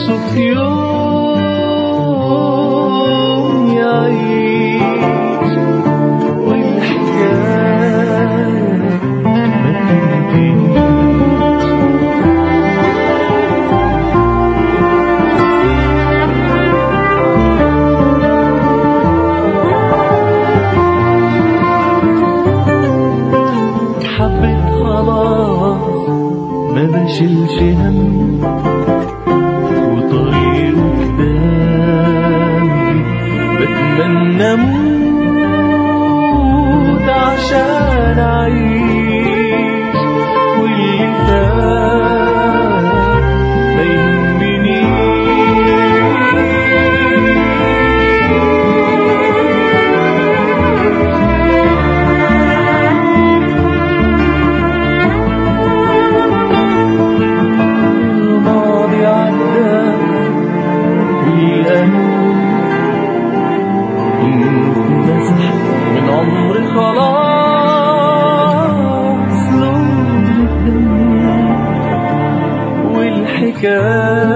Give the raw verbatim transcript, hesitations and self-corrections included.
نفسه في يوم يعيش والحكاية ما تنتهيش. حبيت خلاص ما بشيلش هم وطريقه قدامي، بتمنى اموت عشان اعيش واللي فات ما مسح من عمري خلاص لون الدم والحكاية